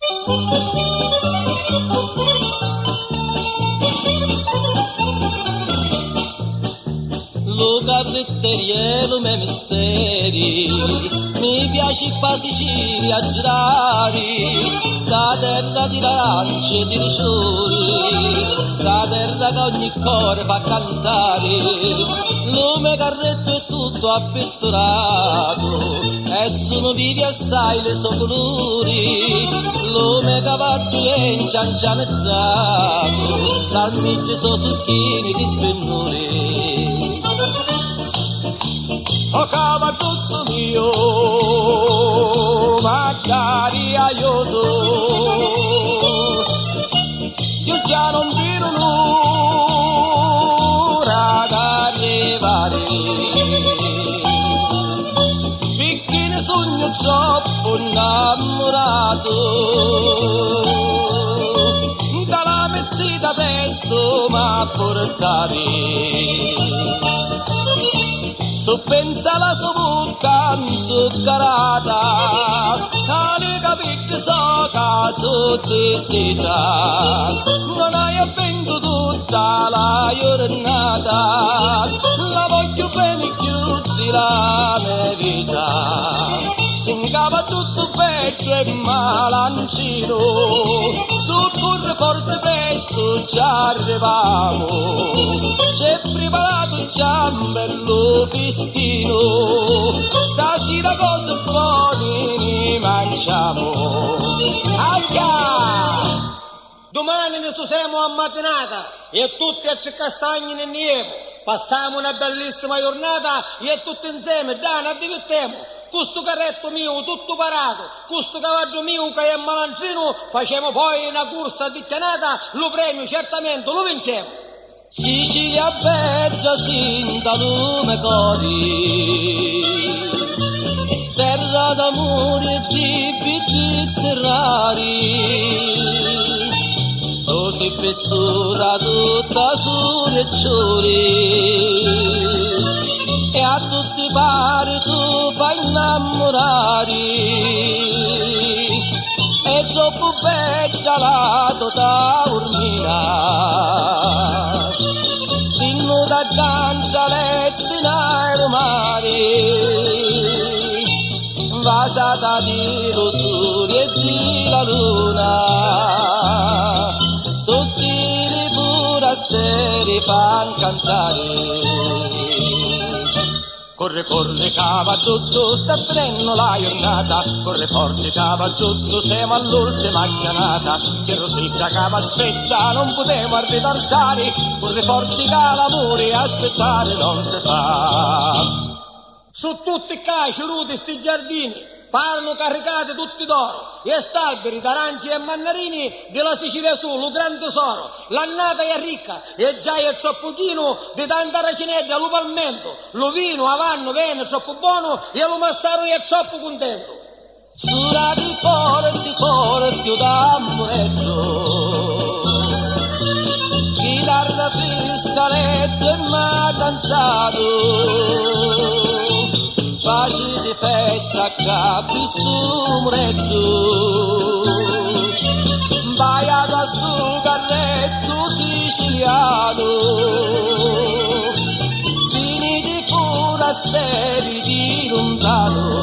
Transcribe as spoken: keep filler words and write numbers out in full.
Lo carretteriero me misteri, mi piace qua Sicilia a girare, sta terra di arance e di riccioli, sta terra che ogni cuore fa cantare, lo me carretto è tutto appistorato, e sono vivi assai le sue colori, lo me cavallo è inciancianezzato, dal mezzo sono succhini di spennore. O cavallo mio, magari aiuto, io già non vedo l'ora di arrivare, perché ne sogno troppo innamorato, dalla mezzita presto m'ha portare. Tu pensa alla sua bocca inzuccherata, alle capite so che sotto è seta, non hai avvento tutta la giornata, la voglio bene chiusi la mia vita. In capo tutto peggio e malancino, tu corre forte presto ci arriviamo, c'è preparato già un bello festino, stasera cose buone ne mangiamo. Aia! Domani ne siamo a mattinata e tutti a castagni ne niemo, passiamo una bellissima giornata e tutti insieme, dai, ne divertiamo. Questo carretto mio tutto parato, questo cavallo mio che è malancino, facciamo poi una corsa di chianata, lo premio certamente, lo vinciamo. Sicilia bella sinta lume cori, terra d'amore e di bizzizzi rari, tu sei vettura tutta su reccioli, e a tutti pare tu fai innamorare, è troppo bella la tua taormina, sinno da danza lettina e mare, vasata di rosuri e di la luna, tutti i burazzeri fan cantare. Corre, corre, cavallo, sta finendo la giornata, corre forte, cavallo, siamo all'ultima chiamata, che Rosetta che aspetta, non potevo ritardare, corre forte, che l'amore aspettare non si fa. Su tutti i caci, rudi, sti giardini, parlano caricate tutti d'oro, e stalberi d'aranci e mannarini della Sicilia su, lo gran tesoro, l'annata è ricca, e già è troppo chino di tanta racinetta, lo palmento, lo vino, avanno, bene, troppo buono, e lo mastaro è troppo contento. Sura di forti, forti, da muretto, chitarra fiscaletto e m'ha danzato, pace di festa capi su muretto, baiato al suo carretto siciliano, vini di forastieri di lontano,